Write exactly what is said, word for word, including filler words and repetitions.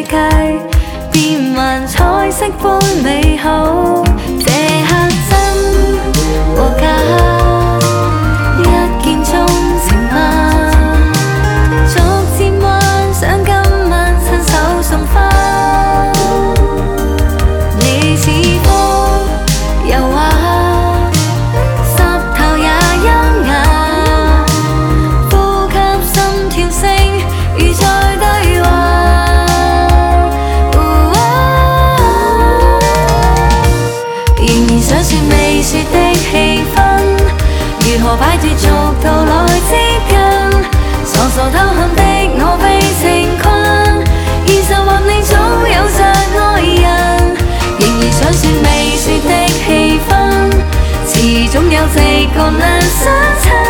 世界變幻彩色般美好。這刻真和假一見鍾情嗎？逐漸幻想今晚親手送花。你似風柔滑，濕透也優雅，呼吸心跳聲如在對話。仍然想說未說的氣氛，如何擺脫俗套來接近？傻傻偷看的我被情困，現實或你早有着愛人。仍然想說未說的氣氛，始終有直覺難相襯。